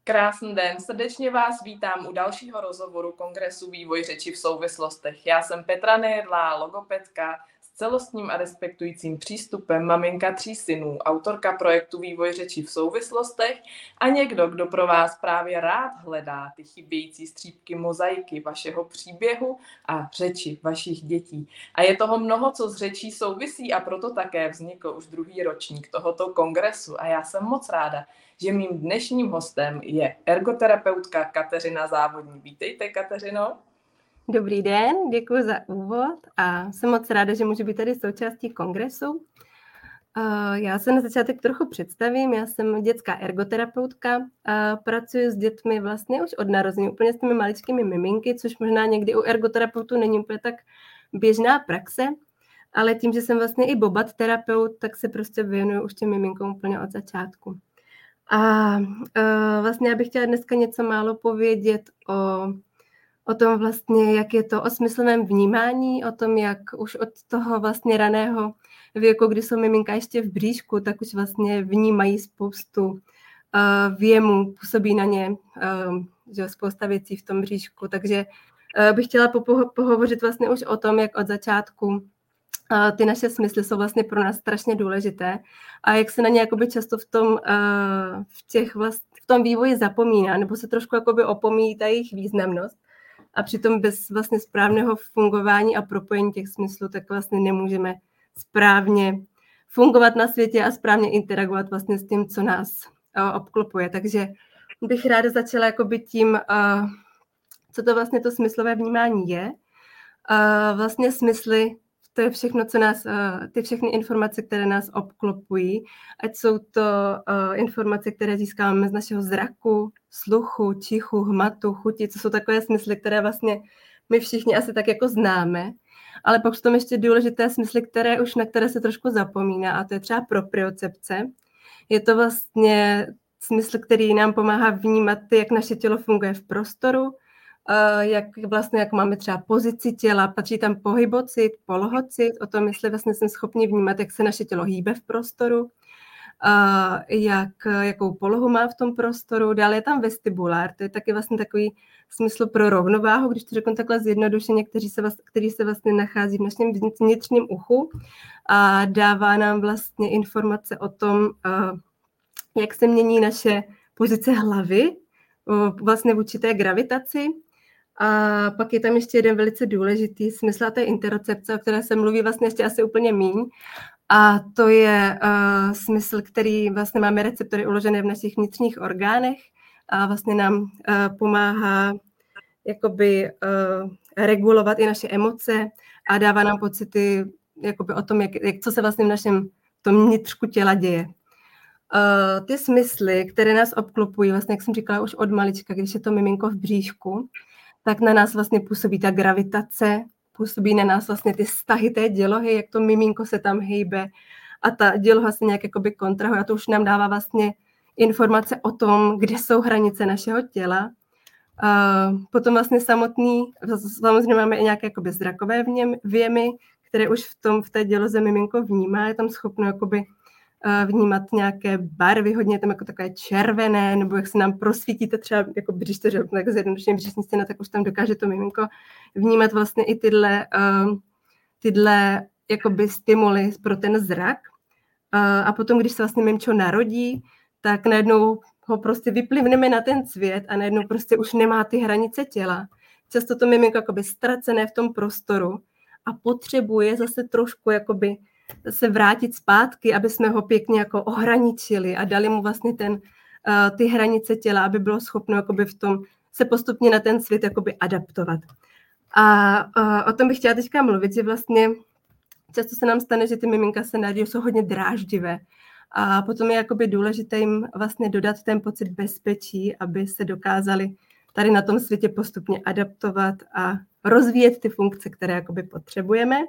Krásný den, srdečně vás vítám u dalšího rozhovoru Kongresu Vývoj řeči v souvislostech. Já jsem Petra Nejedlá, logopedka s celostním a respektujícím přístupem, maminka 3 synů, autorka projektu Vývoj řeči v souvislostech a někdo, kdo pro vás právě rád hledá ty chybějící střípky mozaiky vašeho příběhu a řeči vašich dětí. A je toho mnoho, co s řečí souvisí, a proto také vznikl už 2. ročník tohoto kongresu. A já jsem moc ráda, že mým dnešním hostem je ergoterapeutka Kateřina Závodní. Vítejte, Kateřino. Dobrý den, děkuji za úvod a jsem moc ráda, že můžu být tady součástí kongresu. Já se na začátek trochu představím, já jsem dětská ergoterapeutka a pracuji s dětmi vlastně už od narození, úplně s těmi maličkými miminky, což možná někdy u ergoterapeutů není úplně tak běžná praxe, ale tím, že jsem vlastně i bobat terapeut, tak se prostě věnuju už těm miminkům úplně od začátku. A vlastně já bych chtěla dneska něco málo povědět o tom vlastně, jak je to o smyslovém vnímání, o tom, jak už od toho vlastně raného věku, kdy jsou miminka ještě v bříšku, tak už vlastně vnímají spoustu věmů, působí na ně že spousta věcí v tom bříšku. Takže bych chtěla pohovořit vlastně už o tom, jak od začátku ty naše smysly jsou vlastně pro nás strašně důležité a jak se na ně jakoby často v tom vývoji zapomíná, nebo se trošku jakoby opomíjí ta jejich významnost a přitom bez vlastně správného fungování a propojení těch smyslů tak vlastně nemůžeme správně fungovat na světě a správně interagovat vlastně s tím, co nás obklopuje. Takže bych ráda začala jakoby tím, co to vlastně to smyslové vnímání je. Vlastně smysly, to je všechno, co nás, ty všechny informace, které nás obklopují, ať jsou to informace, které získáváme z našeho zraku, sluchu, čichu, hmatu, chuti, co jsou takové smysly, které vlastně my všichni asi tak jako známe, ale pak jsou tam ještě důležité smysly, na které se trošku zapomíná, a to je třeba propriocepce. Je to vlastně smysl, který nám pomáhá vnímat, jak naše tělo funguje v prostoru, jak máme třeba pozici těla, patří tam pohybocit, polohocit, o tom, jestli vlastně jsme schopni vnímat, jak se naše tělo hýbe v prostoru, jakou polohu má v tom prostoru. Dále je tam vestibulár, to je taky vlastně takový smysl pro rovnováhu, když to řeknu takhle zjednodušeně, který se vlastně nachází v našem vnitřním uchu a dává nám vlastně informace o tom, jak se mění naše pozice hlavy vlastně vůči té gravitaci. A pak je tam ještě jeden velice důležitý smysl, a to je interocepce, o které se mluví vlastně ještě asi úplně míň. A to je smysl, který vlastně máme receptory uložené v našich vnitřních orgánech a vlastně nám pomáhá jakoby regulovat i naše emoce a dává nám pocity jakoby o tom, co se vlastně v našem tom vnitřku těla děje. Ty smysly, které nás obklopují, vlastně, jak jsem říkala už od malička, když je to miminko v bříšku, tak na nás vlastně působí ta gravitace, působí na nás vlastně ty vztahy té dělohy, jak to miminko se tam hejbe a ta děloha se nějak jakoby kontrahuje a to už nám dává vlastně informace o tom, kde jsou hranice našeho těla. Potom vlastně samozřejmě máme i nějaké jakoby zrakové věmy, které už v té děloze miminko vnímá, je tam schopno jakoby vnímat nějaké barvy, hodně tam jako takové červené, nebo jak se nám prosvítíte třeba jako břiště, že tak zjednodušeně břišní stěna, tak už tam dokáže to miminko vnímat vlastně i tyhle jakoby stimuly pro ten zrak. A potom, když se vlastně miminčo narodí, tak najednou ho prostě vyplivneme na ten svět a najednou prostě už nemá ty hranice těla. Často to miminko jakoby ztracené v tom prostoru a potřebuje zase trošku jakoby se vrátit zpátky, aby jsme ho pěkně jako ohraničili a dali mu vlastně ty hranice těla, aby bylo schopno jakoby v tom se postupně na ten svět jakoby adaptovat. A o tom bych chtěla teďka mluvit, že vlastně často se nám stane, že ty miminka se narodí, jsou hodně dráždivé a potom je jakoby důležité jim vlastně dodat ten pocit bezpečí, aby se dokázali tady na tom světě postupně adaptovat a rozvíjet ty funkce, které jakoby potřebujeme.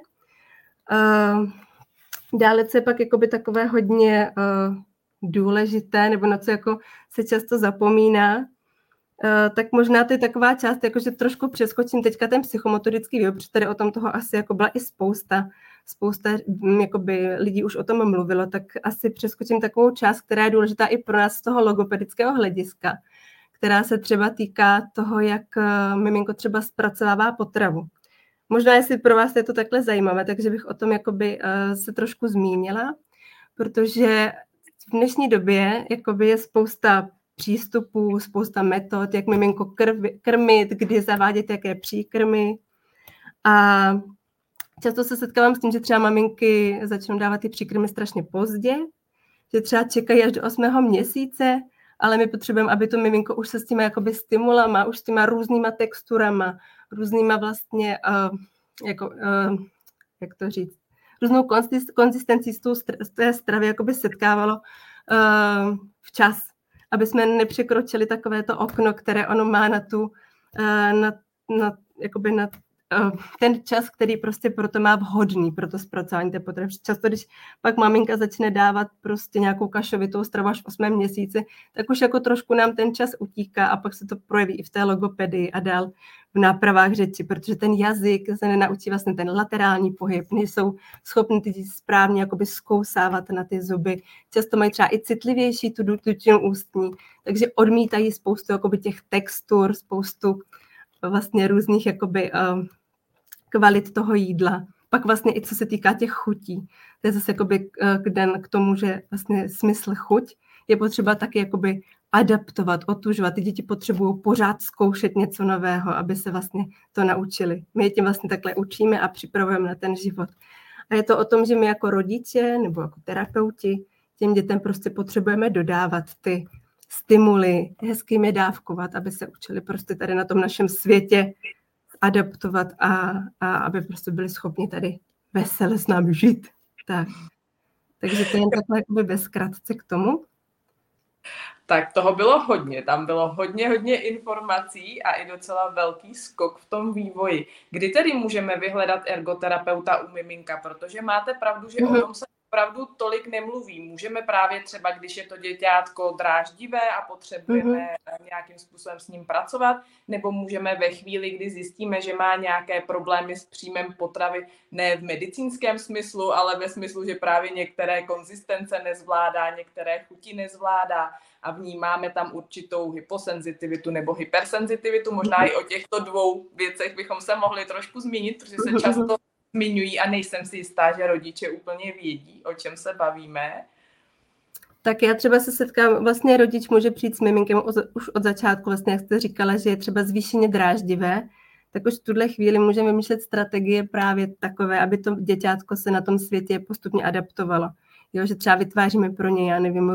Dále, co je pak jakoby takové hodně důležité, nebo na co jako se často zapomíná, tak možná to je taková část, jakože trošku přeskočím teďka ten psychomotorický vývoj, protože tady o tom toho asi jako byla i spousta jakoby lidí už o tom mluvilo, tak asi přeskočím takovou část, která je důležitá i pro nás z toho logopedického hlediska, která se třeba týká toho, jak miminko třeba zpracovává potravu. Možná, jestli pro vás je to takhle zajímavé, takže bych o tom jakoby se trošku zmínila, protože v dnešní době jakoby je spousta přístupů, spousta metod, jak miminko krmit, kdy zavádět jaké příkrmy. A často se setkávám s tím, že třeba maminky začnou dávat ty příkrmy strašně pozdě, že třeba čekají až do 8. měsíce, ale my potřebujeme, aby to miminko už se s těma jakoby stimulama, už s těma různýma texturama, různýma vlastně, jak to říct, různou konzistencí z té stravy jakoby setkávalo včas, aby jsme nepřekročili takovéto okno, které ono má na ten čas, který prostě proto má vhodný pro to zpracování té potravy. Často, když pak maminka začne dávat prostě nějakou kašovitou stravu až v 8. měsíci, tak už jako trošku nám ten čas utíká a pak se to projeví i v té logopedii a dál v nápravách řeči, protože ten jazyk se nenaučí vlastně ten laterální pohyb, nejsou schopni ty děti správně jakoby zkousávat na ty zuby. Často mají třeba i citlivější tu dutinu ústní, takže odmítají spoustu jakoby těch textur, spoustu vlastně různých jakoby kvalit toho jídla. Pak vlastně i co se týká těch chutí. To je zase jakoby k tomu, že vlastně smysl chuť je potřeba taky jakoby adaptovat, otužovat. Ty děti potřebují pořád zkoušet něco nového, aby se vlastně to naučili. My je tím vlastně takhle učíme a připravujeme na ten život. A je to o tom, že my jako rodiče nebo jako terapeuti těm dětem prostě potřebujeme dodávat ty stimuly, hezky jim je dávkovat, aby se učili prostě tady na tom našem světě adaptovat a aby prostě byli schopni tady vesele s námi žít. Tak. Takže to je jen takhle jakoby ve zkratce k tomu. Tak toho bylo hodně, tam bylo hodně informací a i docela velký skok v tom vývoji. Kdy tedy můžeme vyhledat ergoterapeuta u miminka, protože máte pravdu, že o tom se opravdu tolik nemluví. Můžeme právě třeba, když je to děťátko dráždivé a potřebujeme nějakým způsobem s ním pracovat, nebo můžeme ve chvíli, kdy zjistíme, že má nějaké problémy s příjmem potravy, ne v medicínském smyslu, ale ve smyslu, že právě některé konzistence nezvládá, některé chuti nezvládá a vnímáme tam určitou hyposenzitivitu nebo hypersenzitivitu. Možná i o těchto dvou věcech bychom se mohli trošku zmínit, protože se často zmiňují a nejsem si jistá, že rodiče úplně vědí, o čem se bavíme. Tak já třeba se setkám, vlastně rodič může přijít s miminkem už od začátku, vlastně jak jste říkala, že je třeba zvýšeně dráždivé, tak už v tuhle chvíli můžeme vymýšlet strategie právě takové, aby to děťátko se na tom světě postupně adaptovalo. Jo, že třeba vytváříme pro ně, já nevím,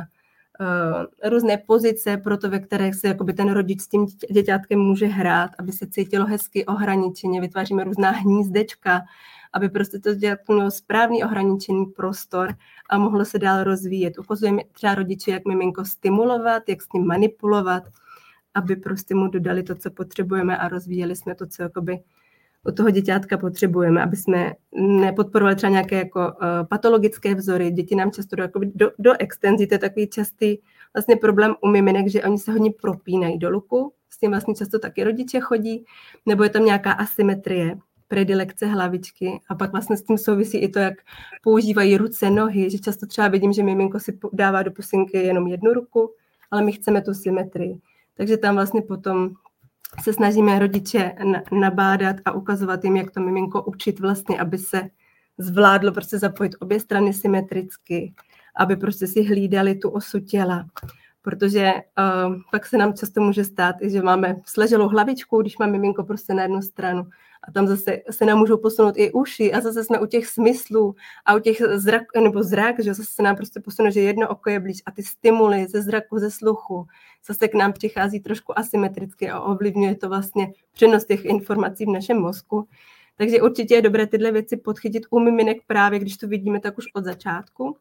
různé pozice pro to, ve kterých se jakoby ten rodič s tím děťátkem může hrát, aby se cítilo hezky ohraničeně, vytváříme různá hnízdečka, aby prostě to děťátko mělo správný ohraničený prostor a mohlo se dál rozvíjet. Ukazujeme třeba rodiči, jak miminko stimulovat, jak s ním manipulovat, aby prostě mu dodali to, co potřebujeme a rozvíjeli jsme to, co jakoby od toho děťátka potřebujeme, aby jsme nepodporovali třeba nějaké jako patologické vzory. Děti nám často do extenzí, to je takový častý vlastně problém u miminek, že oni se hodně propínají do luku, s tím vlastně často taky rodiče chodí, nebo je tam nějaká asymetrie, predilekce hlavičky a pak vlastně s tím souvisí i to, jak používají ruce, nohy, že často třeba vidím, že miminko si dává do pusinky jenom jednu ruku, ale my chceme tu symetrii. Takže tam vlastně potom se snažíme rodiče nabádat a ukazovat jim, jak to miminko učit vlastně, aby se zvládlo prostě zapojit obě strany symetricky, aby prostě si hlídali tu osu těla. Protože pak se nám často může stát, že máme sleželou hlavičku, když má miminko prostě na jednu stranu a tam zase se nám můžou posunout i uši a zase jsme u těch smyslů a u těch zrak, že zase se nám prostě posune, že jedno oko je blíž a ty stimuly ze zraku, ze sluchu zase k nám přichází trošku asymetricky a ovlivňuje to vlastně přenos těch informací v našem mozku. Takže určitě je dobré tyhle věci podchytit u miminek právě, když to vidíme tak už od začátku.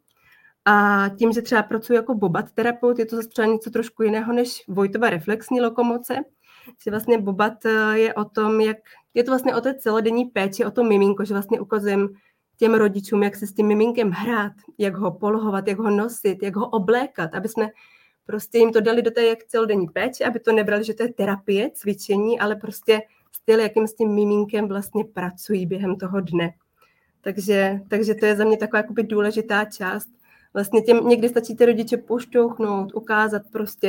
A tím, že třeba pracuji jako bobat terapeut, je to zase třeba něco trošku jiného než Vojtova reflexní lokomoce. Že vlastně bobat je o tom, jak je to vlastně o té celodenní péči, o to miminko, že vlastně ukazujeme těm rodičům, jak se s tím miminkem hrát, jak ho polohovat, jak ho nosit, jak ho oblékat, aby jsme prostě jim to dali do té jak celodenní péče, aby to nebrali, že to je terapie, cvičení, ale prostě styl, jakým s tím miminkem vlastně pracují během toho dne. Takže to je za mě taková jakoby důležitá část. Vlastně někdy stačí ty rodiče pošťouchnout, ukázat prostě,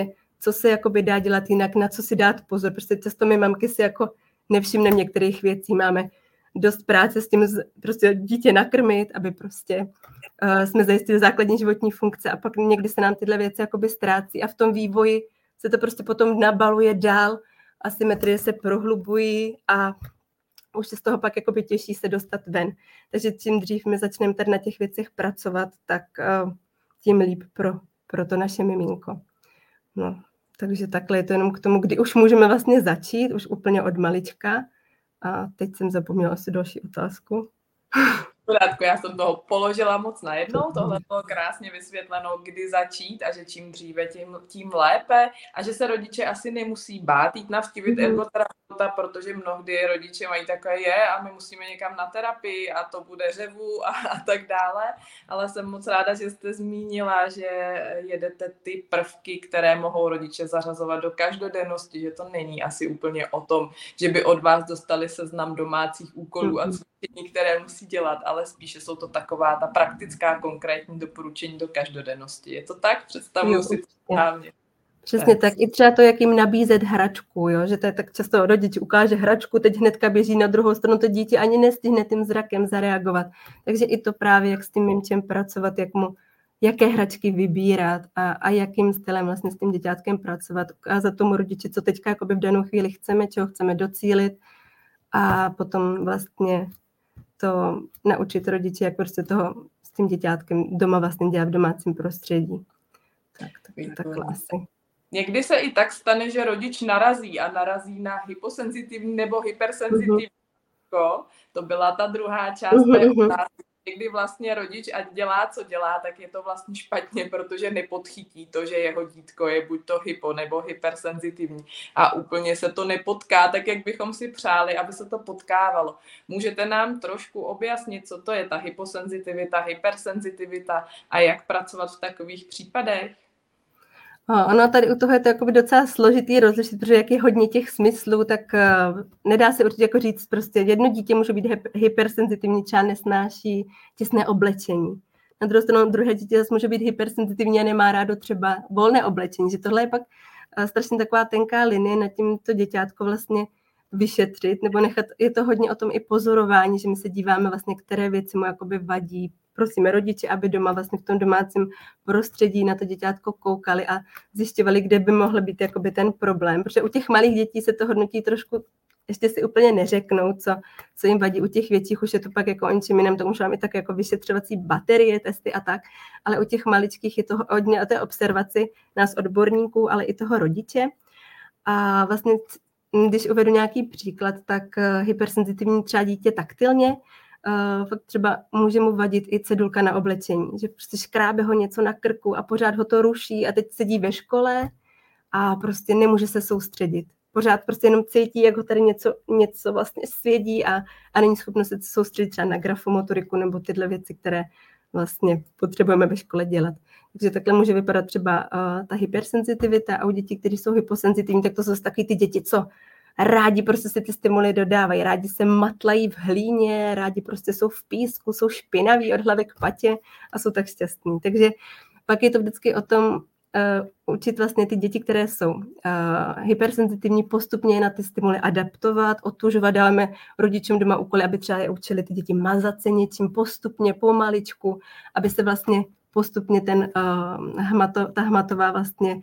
co se jakoby dá dělat jinak, na co si dát pozor. Prostě často my mamky si jako nevšimneme některých věcí, máme dost práce s tím prostě dítě nakrmit, aby prostě jsme zajistili základní životní funkce a pak někdy se nám tyhle věci jakoby ztrácí a v tom vývoji se to prostě potom nabaluje dál, asymetrie se prohlubují a už se z toho pak jakoby těší se dostat ven. Takže čím dřív my začneme tady na těch věcech pracovat, tak tím líp pro to naše miminko. No, takže takhle je to jenom k tomu, kdy už můžeme vlastně začít, už úplně od malička. A teď jsem zapomněla asi další otázku. Pořádku, já jsem toho položila moc najednou, tohle bylo krásně vysvětleno, kdy začít a že čím dříve, tím lépe a že se rodiče asi nemusí bát jít navštívit ergoterapeuta, protože mnohdy rodiče mají takové a my musíme někam na terapii a to bude řevu a tak dále, ale jsem moc ráda, že jste zmínila, že jedete ty prvky, které mohou rodiče zařazovat do každodennosti, že to není asi úplně o tom, že by od vás dostali seznam domácích úkolů a cvičení, které musí dělat, ale spíše jsou to taková ta praktická, konkrétní doporučení do každodennosti. Je to tak? Představuju si to správně. Přesně tak. I třeba to, jak jim nabízet hračku, jo? Že to je tak často rodič ukáže hračku, teď hnedka běží na druhou stranu, to dítě ani nestihne tím zrakem zareagovat. Takže i to právě, jak s tím mimčem pracovat, jaké hračky vybírat a jakým stylem vlastně s tím děťátkem pracovat, ukázat tomu rodiči, co teďka jakoby v danou chvíli chceme, čeho chceme docílit a potom vlastně to naučit rodiče, jak prostě toho s tím děťátkem doma vlastně dělat v domácím prostředí. Takhle asi. Někdy se i tak stane, že rodič narazí na hyposenzitivní nebo hypersenzitivní. To byla ta druhá část té otázky. Někdy vlastně rodič, ať dělá, co dělá, tak je to vlastně špatně, protože nepodchytí to, že jeho dítko je buď to hypo nebo hypersenzitivní a úplně se to nepotká tak, jak bychom si přáli, aby se to potkávalo. Můžete nám trošku objasnit, co to je ta hyposenzitivita, hypersenzitivita a jak pracovat v takových případech? Ono tady u toho je to jakoby docela složitý rozlišit, protože jak je hodně těch smyslů, tak nedá se určitě jako říct prostě jedno dítě může být hypersenzitivní, třeba nesnáší těsné oblečení. Na druhou stranu druhé dítě zase může být hypersenzitivní a nemá rádo třeba volné oblečení, že tohle je pak strašně taková tenká linie nad tím to děťátko vlastně vyšetřit, nebo nechat, je to hodně o tom i pozorování, že my se díváme vlastně, které věci mu jakoby vadí. Prosíme rodiče, aby doma vlastně v tom domácím prostředí na to děťátko koukali a zjišťovali, kde by mohl být jakoby ten problém. Protože u těch malých dětí se to hodnotí trošku, ještě si úplně neřeknou, co jim vadí. U těch větších už je to pak jako o ničem jiném, to můžeme i tak jako vyšetřovací baterie, testy a tak, ale u těch maličkých je to hodně o té observaci nás odborníků, ale i toho rodiče. A vlastně, když uvedu nějaký příklad, tak hypersenzitivní třeba dítě taktilně, fakt třeba může mu vadit i cedulka na oblečení, že prostě škrábe ho něco na krku a pořád ho to ruší a teď sedí ve škole a prostě nemůže se soustředit. Pořád prostě jenom cítí, jak ho tady něco vlastně svědí a není schopno se soustředit třeba na grafomotoriku nebo tyhle věci, které vlastně potřebujeme ve škole dělat. Takže takhle může vypadat třeba ta hypersenzitivita a u dětí, kteří jsou hyposenzitivní, tak to jsou taky ty děti, co rádi prostě si ty stimuly dodávají, rádi se matlají v hlíně, rádi prostě jsou v písku, jsou špinaví od hlavy k patě a jsou tak šťastní. Takže pak je to vždycky o tom učit vlastně ty děti, které jsou hypersenzitivní, postupně na ty stimuly adaptovat, otužovat, dáváme rodičům doma úkoly, aby třeba je učili ty děti mazat se něčím postupně, pomaličku, aby se vlastně postupně ta hmatová vlastně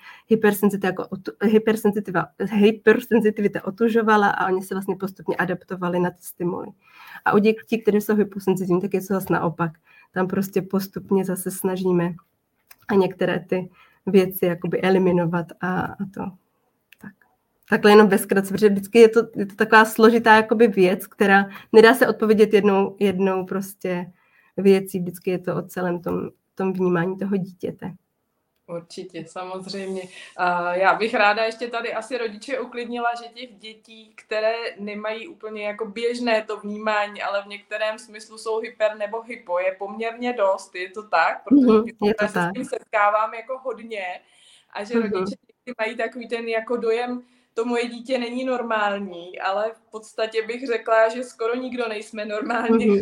hypersenzitivita otužovala a oni se vlastně postupně adaptovali na ty stimuly. A u dětí, které jsou hyposenzitivní, tak je to zase naopak. Tam prostě postupně zase snažíme a některé ty věci jakoby eliminovat a to. Takhle jenom ve zkratce, protože vždycky je to taková složitá jakoby věc, která nedá se odpovědět jednou prostě věcí, vždycky je to o celém tom vnímání toho dítěte. Určitě, samozřejmě. Já bych ráda ještě tady asi rodiče uklidnila, že těch dětí, které nemají úplně jako běžné to vnímání, ale v některém smyslu jsou hyper nebo hypo, je poměrně dost, je to tak? Protože my se s tím setkávám jako hodně a že rodiče mají takový ten jako dojem, to moje dítě není normální, ale v podstatě bych řekla, že skoro nikdo nejsme normální.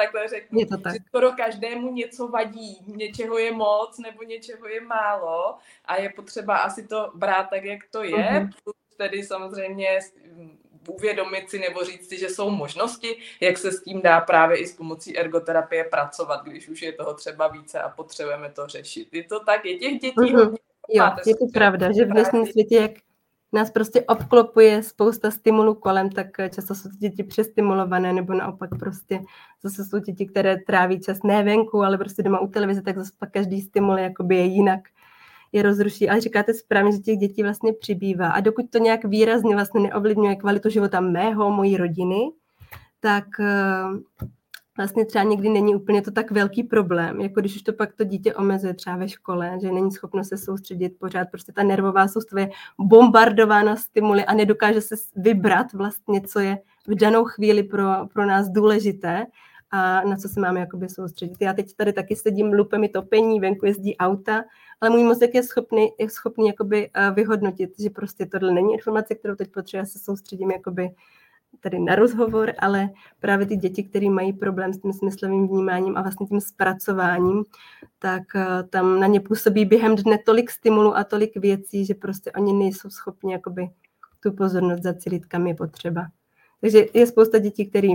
takhle řeknu, Je to tak. že skoro každému něco vadí, něčeho je moc nebo něčeho je málo a je potřeba asi to brát tak, jak to je, plus tedy samozřejmě uvědomit si nebo říct si, že jsou možnosti, jak se s tím dá právě i s pomocí ergoterapie pracovat, když už je toho třeba více a potřebujeme to řešit. Je to tak? Je těch dětí hodně? Jo, je to pravda, že v dnešním světě, jak nás prostě obklopuje spousta stimulů kolem, tak často jsou děti přestimulované, nebo naopak prostě zase jsou děti, které tráví čas ne venku, ale prostě doma u televize, tak zase pak každý stimul jakoby je jinak, je rozruší. Ale říkáte správně, že těch dětí vlastně přibývá. A dokud to nějak výrazně vlastně neovlivňuje kvalitu života mého, mojí rodiny, tak vlastně třeba někdy není úplně to tak velký problém, jako když už to pak to dítě omezuje třeba ve škole, že není schopno se soustředit pořád, prostě ta nervová soustava je bombardována stimuly a nedokáže se vybrat vlastně, co je v danou chvíli pro nás důležité a na co se máme jakoby soustředit. Já teď tady taky sedím, lupe mi topení, venku jezdí auta, ale můj mozek je schopný jakoby vyhodnotit, že prostě tohle není informace, kterou teď potřebuji, já se soustředím jakoby tady na rozhovor, ale právě ty děti, které mají problém s tím smyslovým vnímáním a vlastně tím zpracováním, tak tam na ně působí během dne tolik stimulů a tolik věcí, že prostě oni nejsou schopni jakoby tu pozornost zacílit, kam je potřeba. Takže je spousta dětí, které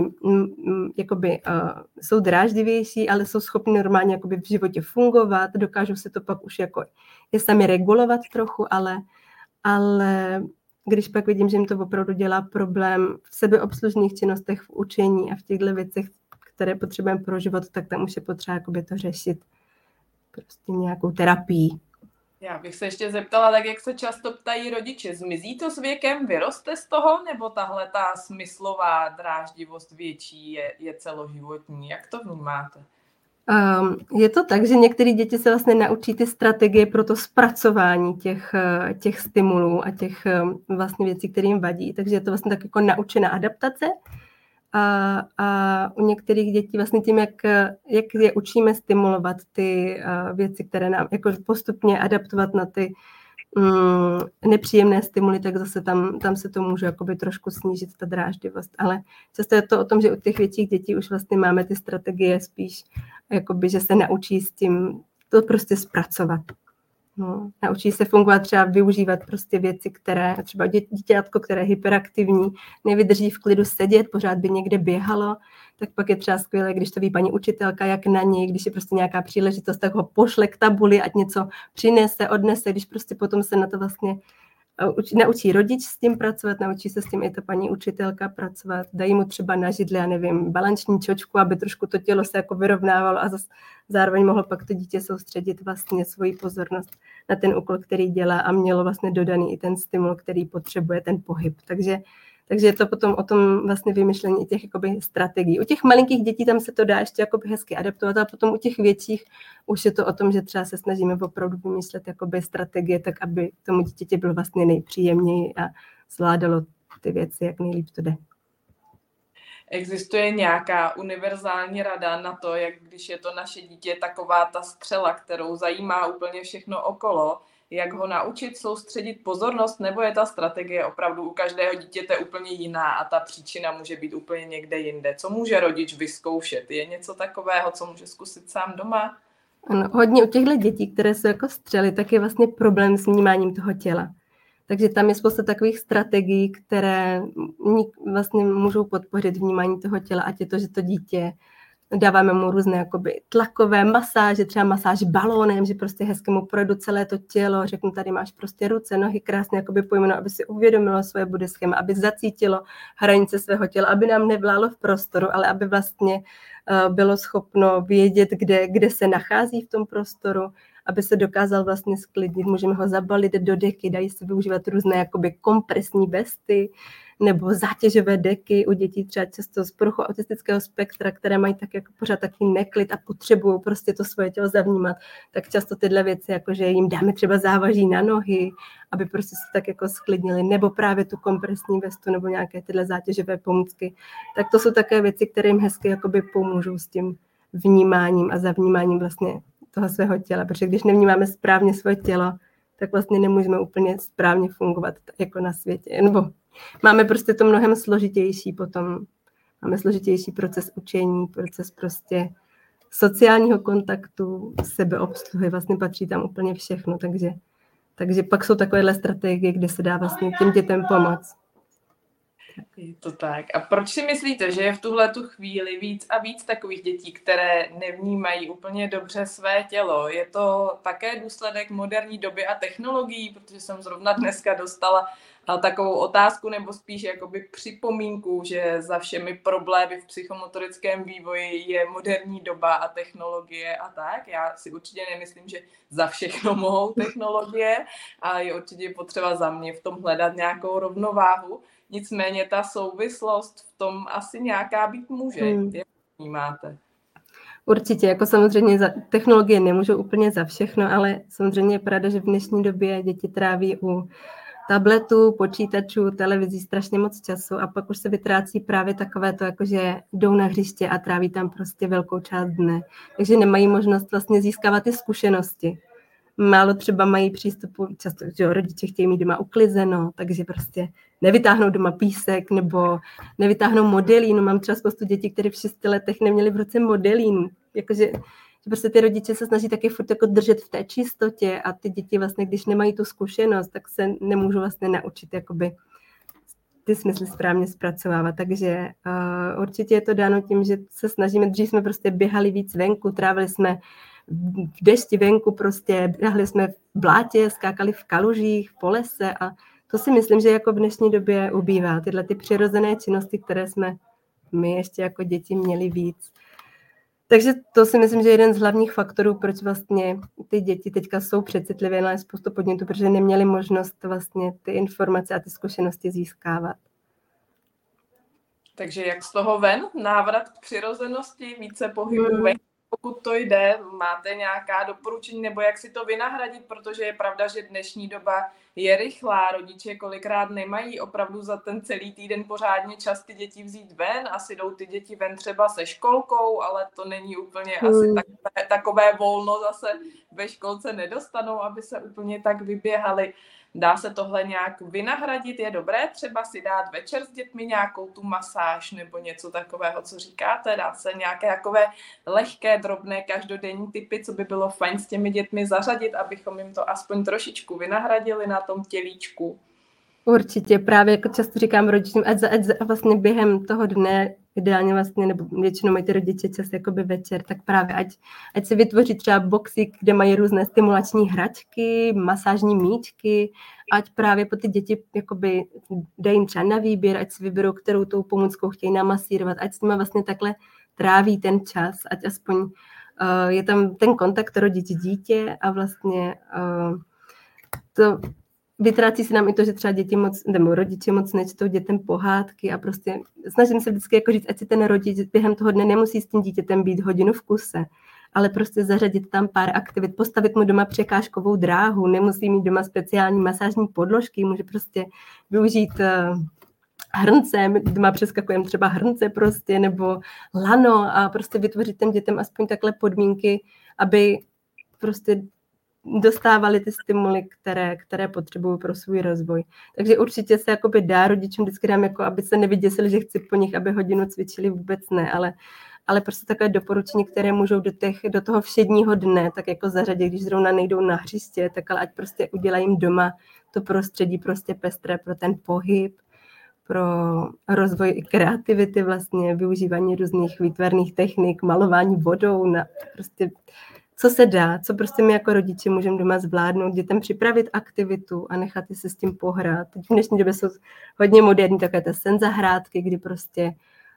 jsou dráždivější, ale jsou schopni normálně jakoby v životě fungovat, dokážou se to pak už jako je sami regulovat trochu, ale když pak vidím, že jim to opravdu dělá problém v sebeobslužných činnostech, v učení a v těchto věcech, které potřebujeme pro život, tak tam už je potřeba jakoby to řešit prostě nějakou terapii. Já bych se ještě zeptala, tak jak se často ptají rodiče, zmizí to s věkem, vyroste z toho, nebo tahle ta smyslová dráždivost větší je celoživotní? Jak to vnímáte? Je to tak, že některé děti se vlastně naučí ty strategie pro to zpracování těch stimulů a těch vlastně věcí, které jim vadí. Takže je to vlastně tak jako naučená adaptace. A u některých dětí vlastně tím, jak je učíme stimulovat ty věci, které nám jako postupně adaptovat na ty nepříjemné stimuly, tak zase tam se to může jakoby trošku snížit ta dráždivost. Ale často je to o tom, že u těch větších dětí už vlastně máme ty strategie spíš, jakoby, že se naučí s tím to prostě zpracovat. No, naučí se fungovat, třeba využívat prostě věci, které třeba dítětko, které je hyperaktivní, nevydrží v klidu sedět, pořád by někde běhalo, tak pak je třeba skvělé, když to ví paní učitelka, jak na něj, když je prostě nějaká příležitost, tak ho pošle k tabuli, ať něco přinese, odnese, když prostě potom se na to vlastně naučí rodič s tím pracovat, naučí se s tím i ta paní učitelka pracovat, dají mu třeba na židli, já nevím, balanční čočku, aby trošku to tělo se jako vyrovnávalo a zároveň mohlo pak to dítě soustředit vlastně svoji pozornost na ten úkol, který dělá a mělo vlastně dodaný i ten stimul, který potřebuje, ten pohyb. Takže je to potom o tom vlastně vymyšlení těch jakoby strategií. U těch malinkých dětí tam se to dá ještě jakoby hezky adaptovat a potom u těch větších už je to o tom, že třeba se snažíme opravdu vymýšlet jakoby strategie, tak aby tomu dítěti bylo vlastně nejpříjemněji a zvládalo ty věci, jak nejlíp to jde. Existuje nějaká univerzální rada na to, jak když je to naše dítě taková ta střela, kterou zajímá úplně všechno okolo, jak ho naučit soustředit pozornost, nebo je ta strategie opravdu u každého dítěte úplně jiná a ta příčina může být úplně někde jinde? Co může rodič vyzkoušet? Je něco takového, co může zkusit sám doma? Ano, hodně u těchto dětí, které jsou jako střely, tak je vlastně problém s vnímáním toho těla. Takže tam je spousta takových strategií, které vlastně můžou podpořit vnímání toho těla, ať je to, že to dítě dáváme mu různé jakoby tlakové masáže, třeba masáž balónem, že prostě hezky mu projdu celé to tělo, řeknu, tady máš prostě ruce, nohy krásně jakoby pojmeno, aby si uvědomilo svoje body schéma, aby zacítilo hranice svého těla, aby nám nevlálo v prostoru, ale aby vlastně bylo schopno vědět, kde se nachází v tom prostoru, aby se dokázal vlastně sklidnit. Můžeme ho zabalit do deky, dají se využívat různé jakoby kompresní vesty nebo zátěžové deky u dětí třeba často z poruchou autistického spektra, které mají tak jako pořád taky neklid a potřebují prostě to svoje tělo zavnímat. Tak často tyhle věci, jakože jim dáme třeba závaží na nohy, aby prostě se tak jako sklidnili, nebo právě tu kompresní vestu nebo nějaké tyhle zátěžové pomůcky. Tak to jsou také věci, které jim hezky jakoby pomůžou s tím vnímáním a zavnímáním vlastně toho svého těla, protože když nevnímáme správně svoje tělo, tak vlastně nemůžeme úplně správně fungovat jako na světě. Nebo máme prostě to mnohem složitější potom máme složitější proces učení, proces prostě sociálního kontaktu, sebeobsluhy, vlastně patří tam úplně všechno, takže pak jsou takovéhle strategie, kde se dá vlastně těm dětem pomoct. Je to tak. A proč si myslíte, že je v tuhletu chvíli víc a víc takových dětí, které nevnímají úplně dobře své tělo? Je to také důsledek moderní doby a technologií, protože jsem zrovna dneska dostala takovou otázku, nebo spíš jakoby připomínku, že za všemi problémy v psychomotorickém vývoji je moderní doba a technologie a tak. Já si určitě nemyslím, že za všechno mohou technologie a je určitě potřeba za mě v tom hledat nějakou rovnováhu. Nicméně ta souvislost v tom asi nějaká být může. Jak vnímáte? Určitě, jako samozřejmě technologie nemůžou úplně za všechno, ale samozřejmě je pravda, že v dnešní době děti tráví u tabletů, počítačů, televizí strašně moc času a pak už se vytrácí právě takové to, jakože jdou na hřiště a tráví tam prostě velkou část dne. Takže nemají možnost vlastně získávat ty zkušenosti. Málo třeba mají přístupu, často že rodiče chtějí mít doma uklizeno, takže prostě nevytáhnou doma písek nebo nevytáhnou modelínu. Mám třeba spoustu dětí, které v 6 letech neměly v ruce modelínu. Jakože že prostě ty rodiče se snaží taky furt jako držet v té čistotě a ty děti vlastně, když nemají tu zkušenost, tak se nemůžou vlastně naučit jakoby ty smysly správně zpracovávat. Takže určitě je to dáno tím, že se snažíme, dřív jsme prostě běhali víc venku, trávili jsme v dešti venku, prostě běhali jsme v blátě, skákali v kalužích, po lese a to si myslím, že jako v dnešní době ubývá. Tyhle ty přirozené činnosti, které jsme my ještě jako děti měli víc. Takže to si myslím, že je jeden z hlavních faktorů, proč vlastně ty děti teďka jsou přecitlivé na spoustu podnětů, protože neměly možnost vlastně ty informace a ty zkušenosti získávat. Takže jak z toho ven? Návrat k přirozenosti, více pohybu ven? Pokud to jde, máte nějaká doporučení nebo jak si to vynahradit, protože je pravda, že dnešní doba je rychlá, rodiče kolikrát nemají opravdu za ten celý týden pořádně čas ty děti vzít ven, asi jdou ty děti ven třeba se školkou, ale to není úplně asi takové volno zase ve školce nedostanou, aby se úplně tak vyběhali. Dá se tohle nějak vynahradit? Je dobré třeba si dát večer s dětmi nějakou tu masáž nebo něco takového, co říkáte? Dá se nějaké takové lehké, drobné, každodenní typy, co by bylo fajn s těmi dětmi zařadit, abychom jim to aspoň trošičku vynahradili na tom tělíčku? Určitě, právě jako často říkám rodičům, ať vlastně během toho dne, ideálně vlastně, nebo většinou mají ty rodiče čas jakoby večer, tak právě ať si vytvoří třeba boxík, kde mají různé stimulační hračky, masážní míčky, ať právě po ty děti jakoby dají jim třeba na výběr, ať si vyberou, kterou tou pomůckou chtějí namasírovat, ať s nimi vlastně takhle tráví ten čas, ať aspoň je tam ten kontakt rodič-dítě a vlastně to vytrácí se nám i to, že třeba děti moc, nebo rodiče moc nečtou dětem pohádky a prostě snažím se vždycky jako říct, ať si ten rodič během toho dne nemusí s tím dítětem být hodinu v kuse, ale prostě zařadit tam pár aktivit, postavit mu doma překážkovou dráhu, nemusí mít doma speciální masážní podložky, může prostě využít hrnce, my doma přeskakujeme třeba hrnce prostě, nebo lano a prostě vytvořit těm dětem aspoň takhle podmínky, aby prostě dostávali ty stimuly, které potřebují pro svůj rozvoj. Takže určitě se jakoby dá rodičům vždycky dám, jako aby se nevyděsili, že chci po nich, aby hodinu cvičili, vůbec ne, ale prostě takové doporučení, které můžou do toho všedního dne, tak jako zařadit, když zrovna nejdou na hřiště, tak ale ať prostě udělají jim doma to prostředí prostě pestré pro ten pohyb, pro rozvoj i kreativity vlastně, využívání různých výtvarných technik, malování vodou, na prostě co se dá, co prostě my jako rodiče můžeme doma zvládnout, dětem připravit aktivitu a nechat se s tím pohrát. Teď v dnešní době jsou hodně moderní takové ty senzahrádky, kdy prostě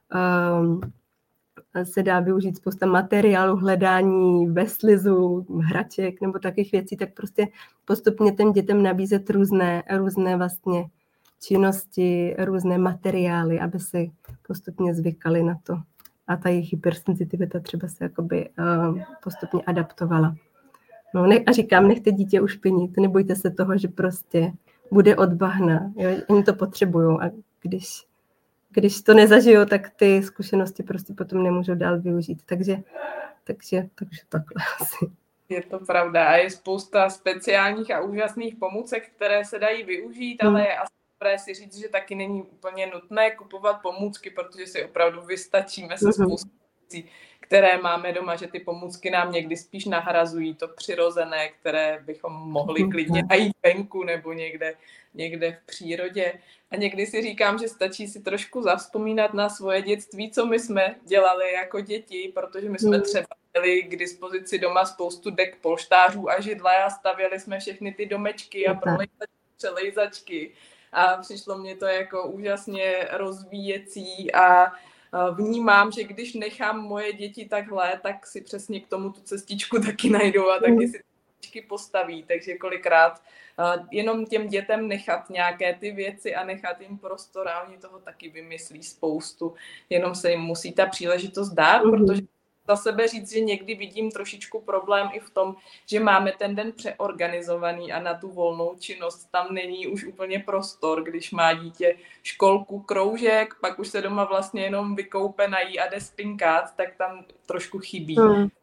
se dá využít spousta materiálu, hledání bez slizu, hraček nebo takových věcí, tak prostě postupně těm dětem nabízet různé vlastně činnosti, různé materiály, aby si postupně zvykali na to. A ta jejich hypersenzitivita třeba se jakoby postupně adaptovala. No, a říkám, nechte dítě ušpinit, nebojte se toho, že prostě bude od bahna. Jo? Oni to potřebují a když to nezažijou, tak ty zkušenosti prostě potom nemůžou dál využít. Takže takhle asi. Je to pravda a je spousta speciálních a úžasných pomůcek, které se dají využít, ale je asi dobré si říct, že taky není úplně nutné kupovat pomůcky, protože si opravdu vystačíme se spoustou věcí, které máme doma, že ty pomůcky nám někdy spíš nahrazují to přirozené, které bychom mohli klidně najít venku nebo někde v přírodě. A někdy si říkám, že stačí si trošku zavzpomínat na svoje dětství, co my jsme dělali jako děti, protože my jsme třeba měli k dispozici doma spoustu dek, polštářů a židle a stavěli jsme všechny ty domečky a přelejzačky. A přišlo mě to jako úžasně rozvíjecí a vnímám, že když nechám moje děti takhle, tak si přesně k tomu tu cestičku taky najdou a taky si ty postaví. Takže kolikrát jenom těm dětem nechat nějaké ty věci a nechat jim prostor a oni toho taky vymyslí spoustu. Jenom se jim musí ta příležitost dát, protože za sebe říct, že někdy vidím trošičku problém i v tom, že máme ten den přeorganizovaný a na tu volnou činnost tam není už úplně prostor, když má dítě školku, kroužek, pak už se doma vlastně jenom vykoupe, nají a jde spinkat, tak tam trošku chybí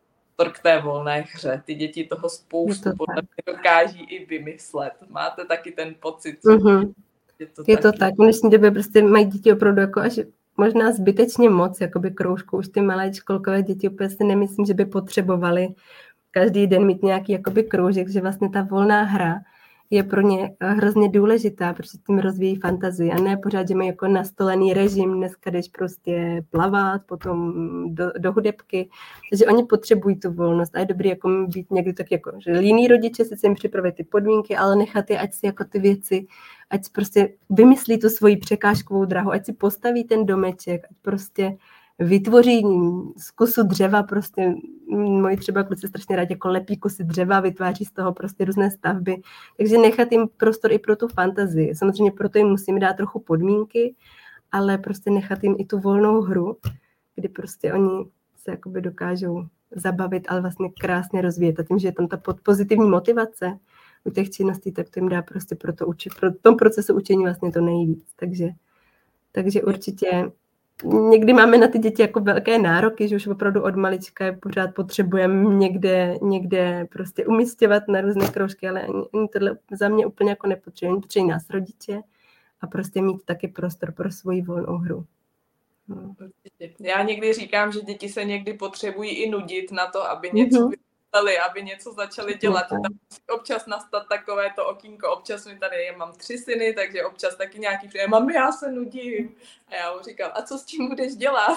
k té volné hře. Ty děti toho spoustu podle mě dokáží i vymyslet. Máte taky ten pocit? Je to tak. V dnešní době prostě mají děti opravdu jako až možná zbytečně moc, jakoby kroužku. Už ty malé školkové děti úplně si nemyslím, že by potřebovali každý den mít nějaký jakoby kroužek, že vlastně ta volná hra je pro ně hrozně důležitá, protože tím rozvíjí fantazii a ne pořád, že mají jako nastolený režim, dneska jdeš prostě plavat, potom do hudebky, takže oni potřebují tu volnost a je dobrý jako být někdy tak jako, že líní rodiče si jim připravit ty podmínky, ale nechat je, ať si jako ty věci, ať prostě vymyslí tu svoji překážkovou dráhu, ať si postaví ten domeček, ať prostě vytvoří z kusu dřeva, prostě moji třeba kluci strašně rádi jako lepí kusy dřeva, vytváří z toho prostě různé stavby, takže nechat jim prostor i pro tu fantazii. Samozřejmě proto jim musíme dát trochu podmínky, ale prostě nechat jim i tu volnou hru, kdy prostě oni se jakoby dokážou zabavit, ale vlastně krásně rozvíjet. A tím, že je tam ta pozitivní motivace u těch činností, tak to jim dá prostě pro tom procesu učení vlastně to nejvíc. Takže určitě někdy máme na ty děti jako velké nároky, že už opravdu od malička je pořád potřebujeme někde prostě umisťovat na různé kroužky, ale ani tohle za mě úplně jako nepotřebují. Potřebují nás rodiče a prostě mít taky prostor pro svoji volnou hru. No. Já někdy říkám, že děti se někdy potřebují i nudit na to, aby něco vymysleli, aby něco začali dělat. Tam musí občas nastat takovéto okýnko. Občas mi tady mám 3 syny, takže občas taky nějaký přijde, mami, já se nudím. A já mu říkám, a co s tím budeš dělat?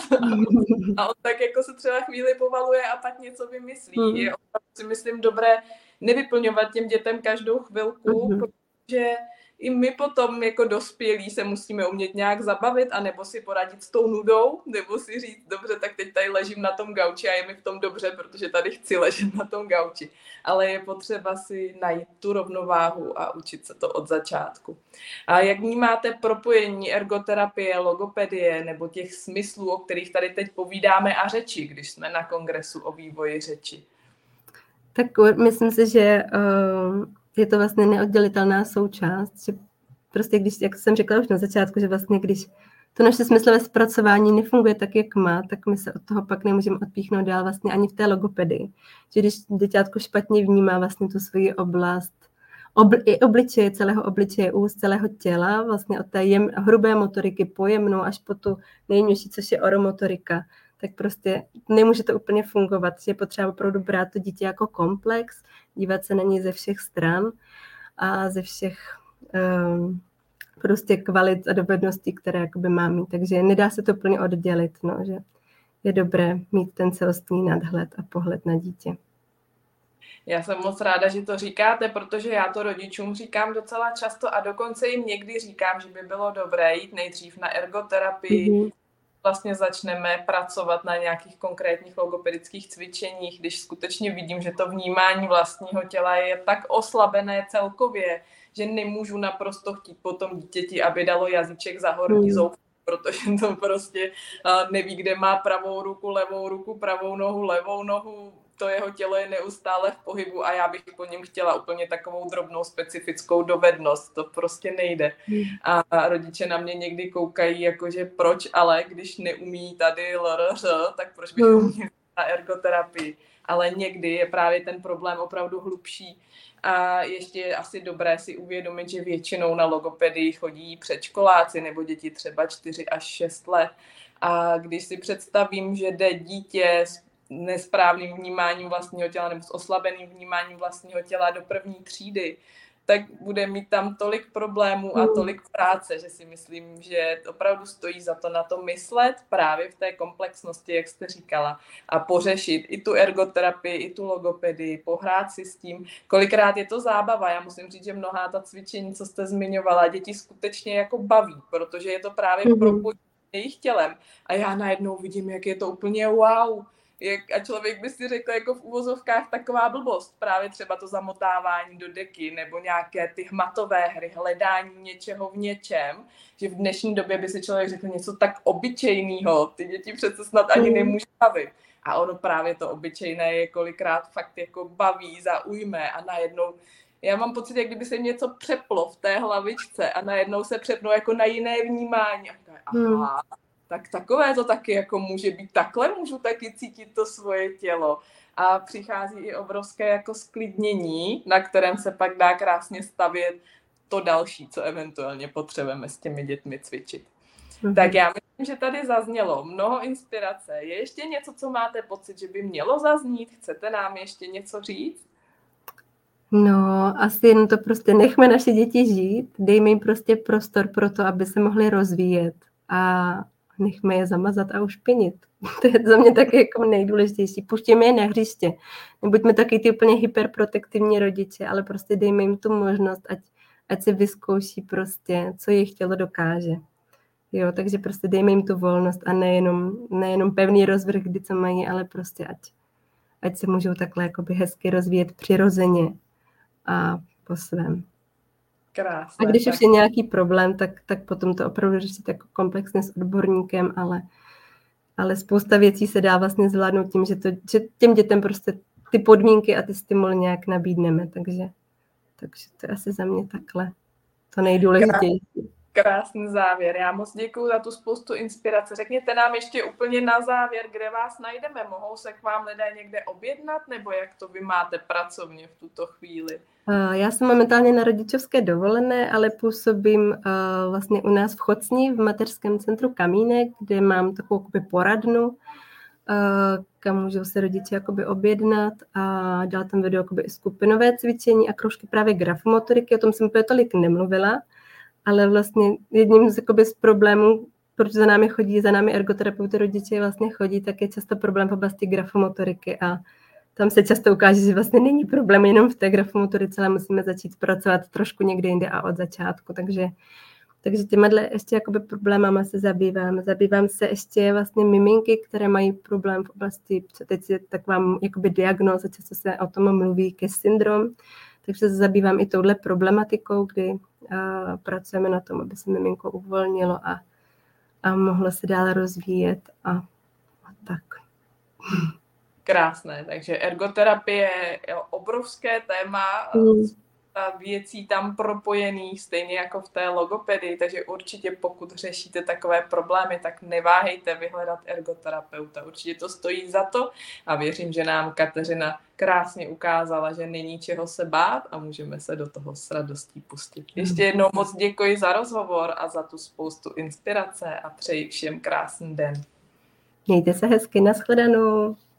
A on tak jako se třeba chvíli povaluje a pak něco vymyslí. Je opravdu si myslím dobré nevyplňovat těm dětem každou chvilku, protože i my potom jako dospělí se musíme umět nějak zabavit, anebo si poradit s tou nudou, nebo si říct, dobře, tak teď tady ležím na tom gauči a je mi v tom dobře, protože tady chci ležet na tom gauči. Ale je potřeba si najít tu rovnováhu a učit se to od začátku. A jak vnímáte propojení ergoterapie, logopedie nebo těch smyslů, o kterých tady teď povídáme a řeči, když jsme na kongresu o vývoji řeči? Tak myslím si, že je to vlastně neoddělitelná součást, že prostě když, jak jsem řekla už na začátku, že vlastně když to naše smyslové zpracování nefunguje tak, jak má, tak my se od toho pak nemůžeme odpíchnout dál vlastně ani v té logopedii. Že když děťátko špatně vnímá vlastně tu svoji oblast, i obličeje, celého obličeje, úst, celého těla, vlastně od té hrubé motoriky po jemnou až po tu nejjemnější, což je oromotorika, tak prostě nemůže to úplně fungovat, že je potřeba opravdu brát to dítě jako komplex, dívat se na něj ze všech stran a ze všech prostě kvalit a dovedností, které jakoby má mít. Takže nedá se to úplně oddělit, no, že je dobré mít ten celostní nadhled a pohled na dítě. Já jsem moc ráda, že to říkáte, protože já to rodičům říkám docela často a dokonce jim někdy říkám, že by bylo dobré jít nejdřív na ergoterapii, vlastně začneme pracovat na nějakých konkrétních logopedických cvičeních, když skutečně vidím, že to vnímání vlastního těla je tak oslabené celkově, že nemůžu naprosto chtít po tom dítěti, aby dalo jazyček za horní zoub, protože to prostě neví, kde má pravou ruku, pravou nohu, levou nohu, to jeho tělo je neustále v pohybu a já bych po něm chtěla úplně takovou drobnou specifickou dovednost. To prostě nejde. A rodiče na mě někdy koukají, jakože proč ale, když neumí tady LRŘ, tak proč bychom měli na ergoterapii. ale někdy je právě ten problém opravdu hlubší. A ještě je asi dobré si uvědomit, že většinou na logopedii chodí předškoláci nebo děti třeba 4 až 6 let. A když si představím, že jde dítě s nesprávným vnímáním vlastního těla nebo s oslabeným vnímáním vlastního těla do 1. třídy, tak bude mít tam tolik problémů a tolik práce, že si myslím, že opravdu stojí za to na to myslet právě v té komplexnosti, jak jste říkala, a pořešit i tu ergoterapii, i tu logopedii, pohrát si s tím. Kolikrát je to zábava, já musím říct, že mnohá ta cvičení, co jste zmiňovala, děti skutečně jako baví, protože je to právě propojení jejich tělem a já najednou vidím, jak je to úplně wow. A člověk by si řekl jako v uvozovkách taková blbost, právě třeba to zamotávání do deky nebo nějaké ty hmatové hry, hledání něčeho v něčem, že v dnešní době by si člověk řekl něco tak obyčejného, ty děti přece snad ani nemůže bavit. A ono právě to obyčejné je kolikrát fakt jako baví, zaujme a najednou já mám pocit, jak kdyby se něco přeplo v té hlavičce a najednou se přepnou jako na jiné vnímání. A aha, tak takové to taky jako může být. Takhle můžu taky cítit to svoje tělo. A přichází i obrovské jako sklidnění, na kterém se pak dá krásně stavět to další, co eventuálně potřebujeme s těmi dětmi cvičit. Tak já myslím, že tady zaznělo mnoho inspirace. Je ještě něco, co máte pocit, že by mělo zaznít? Chcete nám ještě něco říct? No, asi jen to prostě nechme naše děti žít, dejme jim prostě prostor pro to, aby se mohli rozvíjet a nechme je zamazat a ušpinit. To je za mě taky jako nejdůležitější. Puštěme je na hřiště. Nebuďme taky ty úplně hyperprotektivní rodiče, ale prostě dejme jim tu možnost, ať se vyzkouší prostě, co jejich tělo dokáže. Jo, takže prostě dejme jim tu volnost a nejenom pevný rozvrh, kdy co mají, ale prostě ať se můžou takhle jakoby hezky rozvíjet přirozeně a po svém. Krásné. A když už je nějaký problém, tak potom to opravdu řešit jako komplexně s odborníkem, ale spousta věcí se dá vlastně zvládnout tím, že těm dětem prostě ty podmínky a ty stimuly nějak nabídneme, takže to je asi za mě takhle to nejdůležitější. Krásný závěr. Já moc děkuju za tu spoustu inspirace. Řekněte nám ještě úplně na závěr, kde vás najdeme. Mohou se k vám lidé někde objednat, nebo jak to vy máte pracovně v tuto chvíli? Já jsem momentálně na rodičovské dovolené, ale působím vlastně u nás v Chocni v mateřském centru Kamínek, kde mám takovou poradnu, kam můžou se rodiče objednat a dál tam vedu i skupinové cvičení a kroužky právě grafomotoriky. O tom jsem úplně tolik nemluvila, ale vlastně jedním z problémů, proč za námi ergoterapeuty rodiče vlastně chodí, tak je často problém v oblasti grafomotoriky a tam se často ukáže, že vlastně není problém jenom v té grafomotorice, ale musíme začít pracovat trošku někde jinde a od začátku, takže těmhle ještě problémama se zabývám. Zabývám se ještě vlastně miminky, které mají problém v oblasti, teď je taková diagnóza, často se o tom mluví, Cass syndrom, takže se zabývám i touhle problematikou, kdy pracujeme na tom, aby se miminko uvolnilo a mohlo se dál rozvíjet a tak. Krásné, takže ergoterapie je obrovské téma, věcí tam propojených, stejně jako v té logopedii, takže určitě pokud řešíte takové problémy, tak neváhejte vyhledat ergoterapeuta. Určitě to stojí za to a věřím, že nám Kateřina krásně ukázala, že není čeho se bát a můžeme se do toho s radostí pustit. Ještě jednou moc děkuji za rozhovor a za tu spoustu inspirace a přeji všem krásný den. Mějte se hezky, nashledanou.